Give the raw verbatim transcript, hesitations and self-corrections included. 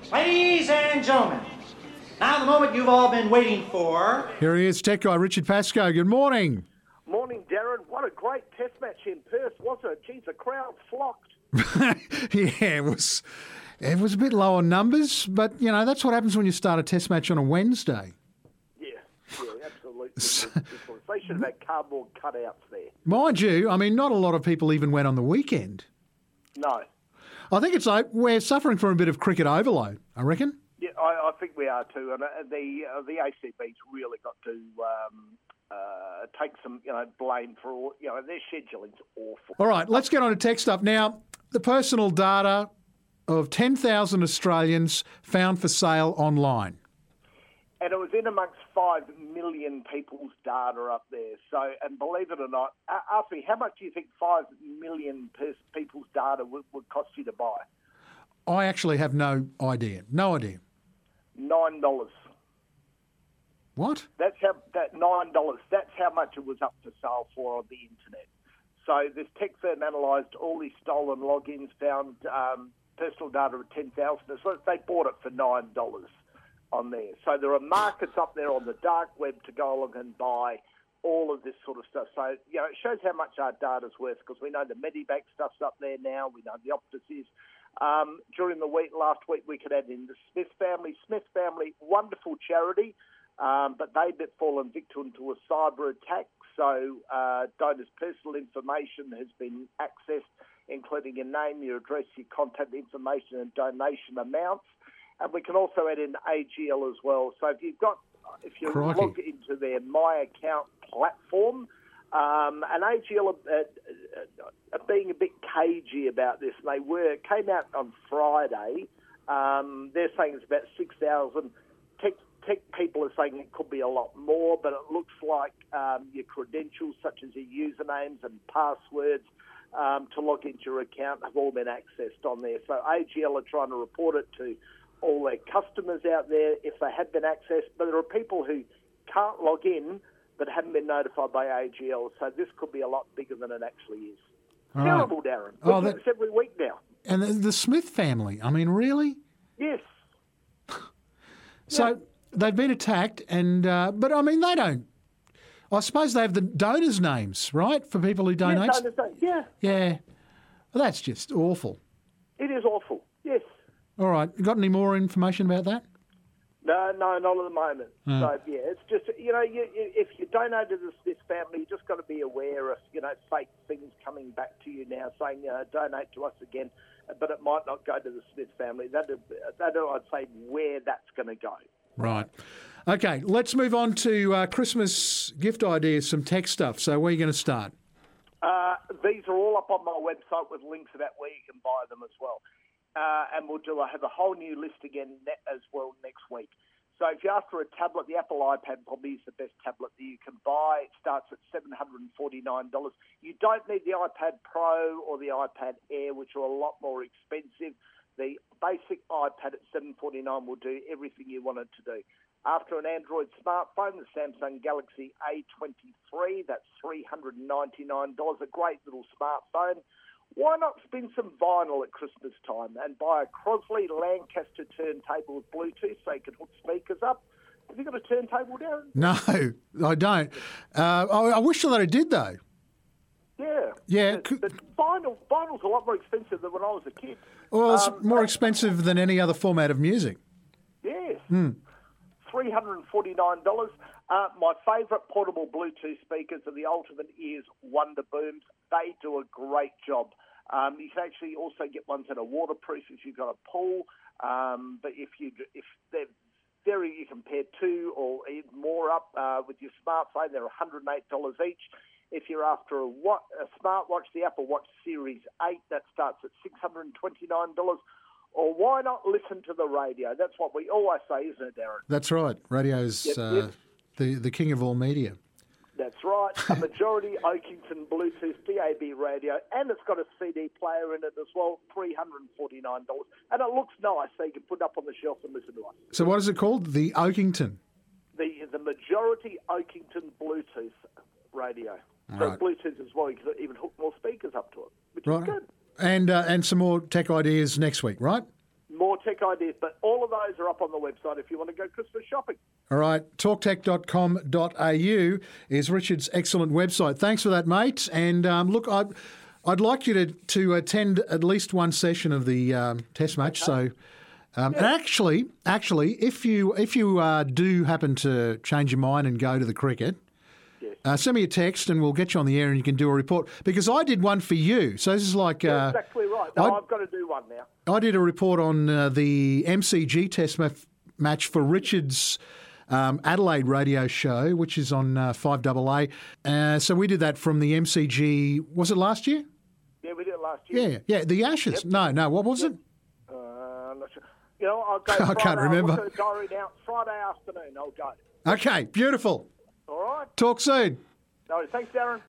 Ladies and gentlemen, now the moment you've all been waiting for. Here he is, tech guy Richard Pascoe. Good morning. Morning, Darren. What a great test match in Perth, wasn't it? Geez, the crowd flocked. Yeah, it was it was a bit low on numbers, but, you know, that's what happens when you start a test match on a Wednesday. Yeah, yeah, absolutely. They should have had cardboard cutouts there. Mind you, I mean, not a lot of people even went on the weekend. No. I think it's like we're suffering from a bit of cricket overload, I reckon. Yeah, I, I think we are too. And uh, the uh, the A C B's really got to um, uh, take some, you know, blame for all, you know, their scheduling's awful. All right, let's get on to tech stuff. Now, the personal data of ten thousand Australians found for sale online. And it was in amongst five million people's data up there. So, and believe it or not, ask me, how much do you think five million people's data would, would cost you to buy? I actually have no idea. No idea. Nine dollars. What? That's how that nine dollars. That's how much it was up for sale for on the internet. So this tech firm analysed all these stolen logins, found um, personal data of ten thousand. So they bought it for nine dollars on there. So there are markets up there on the dark web to go along and buy all of this sort of stuff. So, you know, it shows how much our data's worth because we know the Medibank stuff's up there now. We know the Optus is. Um, during the week, last week, we could add in the Smith family. Smith family, wonderful charity, um, but they've fallen victim to a cyber attack. So uh, donors' personal information has been accessed, including your name, your address, your contact information and donation amounts. And we can also add in A G L as well. So if you've got, if you Crikey. log into their My Account platform, um, and A G L are, uh, are being a bit cagey about this. They were it came out on Friday. Um, they're saying it's about six thousand. Tech, tech people are saying it could be a lot more, but it looks like um, your credentials, such as your usernames and passwords, um, to log into your account have all been accessed on there. So A G L are trying to report it to all their customers out there if they have been accessed, but there are people who can't log in but haven't been notified by A G L, so this could be a lot bigger than it actually is. All Terrible, right. Darren. Oh, We do that- this every week now. And the, the Smith family, I mean, really? Yes. So Yeah. they've been attacked, and uh, but, I mean, they don't. I suppose they have the donors' names, right, for people who donate? Yes, I understand. Yeah, Yeah. Well, that's just awful. it is awful. Yes. All right. You got any more information about that? No, no, not at the moment. Hmm. So, yeah, it's just, you know, you, you, if you donate to this, this family, you just got to be aware of, you know, fake things coming back to you now saying, uh, donate to us again, but it might not go to the Smith family. That, that I'd say where that's going to go. Right. Okay, let's move on to uh, Christmas gift ideas, some tech stuff. So where are you going to start? Uh, these are all up on my website with links about where you can buy them as well. Uh, and we'll do. I have a whole new list again ne- as well next week. So if you're after a tablet, the Apple iPad probably is the best tablet that you can buy. It starts at seven hundred forty-nine dollars. You don't need the iPad Pro or the iPad Air, which are a lot more expensive. The basic iPad at seven hundred forty-nine dollars will do everything you want it to do. After an Android smartphone, the Samsung Galaxy A twenty-three, that's three hundred ninety-nine dollars, a great little smartphone. Why not spin some vinyl at Christmas time and buy a Crosley Lancaster turntable with Bluetooth so you can hook speakers up? Have you got a turntable, Darren? No, I don't. Uh, I, I wish that I did, though. Yeah. Yeah, But, could- but vinyl, vinyl's a lot more expensive than when I was a kid. Well, it's Um, more expensive than any other format of music. Yes. Hmm. three hundred forty-nine dollars. Uh, my favourite portable Bluetooth speakers are the Ultimate Ears Wonder Booms. They do a great job. Um, you can actually also get ones that are waterproof if you've got a pool. Um, but if you if they're very, you can pair two or even more up uh, with your smartphone. They're one hundred eight dollars each. If you're after a, what, a smartwatch, the Apple Watch Series eight, that starts at six hundred twenty-nine dollars. Or why not listen to the radio? That's what we always say, isn't it, Darren? That's right. Radio's Yep, uh, yep. the the king of all media. That's right. A majority Oakington Bluetooth D A B radio, and it's got a C D player in it as well, three hundred forty-nine dollars. And it looks nice, so you can put it up on the shelf and listen to us. So what is it called? The Oakington. The the majority Oakington Bluetooth radio. So Right. Bluetooth as well, you can even hook more speakers up to it, which Right. is good. And uh, and some more tech ideas next week, right? More tech ideas. But all of those are up on the website if you want to go Christmas shopping. All right, talktech dot com dot a u is Richard's excellent website. Thanks for that, mate. And um, look, I'd, I'd like you to, to attend at least one session of the um, test match. Okay. So, um, Yeah. and actually, actually, if you if you uh, do happen to change your mind and go to the cricket, Yes. uh, send me a text and we'll get you on the air and you can do a report. Because I did one for you. So this is like You're uh, exactly right. No, I- I've got to do one now. I did a report on uh, the M C G test ma- match for Richard's um, Adelaide radio show, which is on uh, five A A. Uh, so we did that from the M C G, was it last year? Yeah, we did it last year. Yeah, yeah, the Ashes. No, no, what was it? Uh, I'm not sure. You know, I'll go I Friday. can't remember. I'll look at the diary now. Friday afternoon, I'll go. Okay, beautiful. All right? Talk soon. No, thanks, Darren.